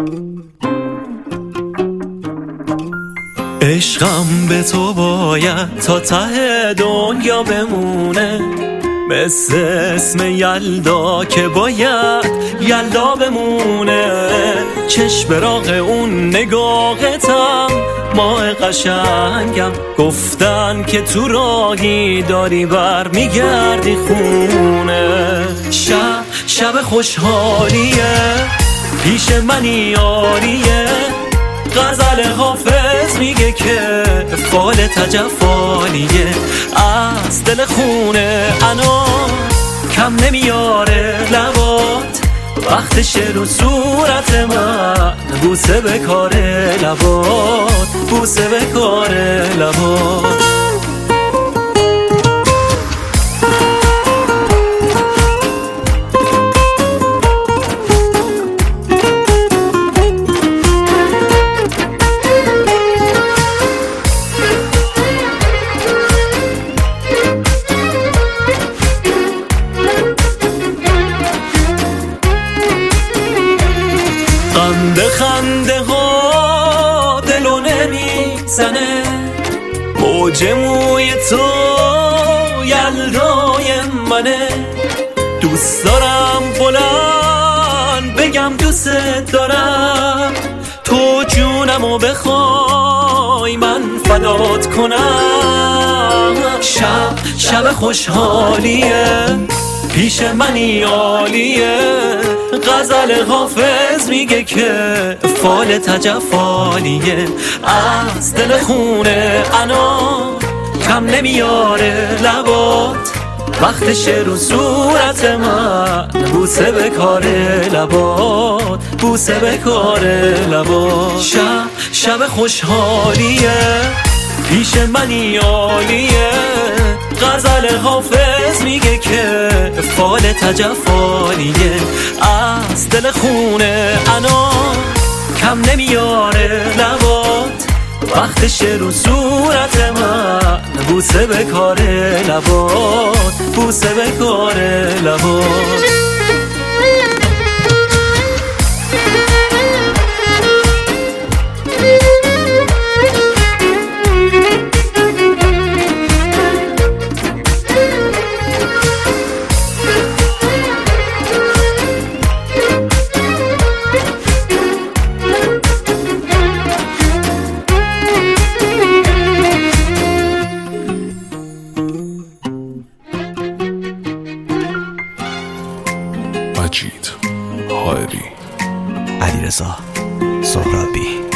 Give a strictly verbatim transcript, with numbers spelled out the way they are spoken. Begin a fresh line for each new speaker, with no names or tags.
عشقم به تو باید تا ته دنیا بمونه، مثل اسم یلدا که باید یلدا بمونه. چشم راغ اون نگاهتم ماه قشنگم، گفتن که تو راهی داری بر میگردی خونه. شب شب خوشحالیه، پیش منی یاریه، غزل حافظ میگه که فال تجفالیه. از دل خونه انا کم نمیاره لبات، وقتش رو صورت من بوسه به کار لبات، بوسه به کار لبات. خنده خنده ها دلو نمیزنه، موج موی تو یلدای منه. دوست دارم بلند بگم دوست دارم، تو جونمو بخوای من فدات کنم. شب شب خوشحالیه، پیش منی عالیه، غزل حافظ میگه که فال تجفالیه. از دل خونه انا کم نمیاره لبات، وقتش رو صورت من بوسه به کار لبات، بوسه به کار لبات. شب شب خوشحالیه، پیش منی عالیه، غزل حافظ میگه که فال تجفالیه. از دل خونه انا کم نمیاره لبات، وقتش رو صورت من بوسه به کار لبات، بوسه به کار لبات.
مجید حائری،
علیرضا سهرابی.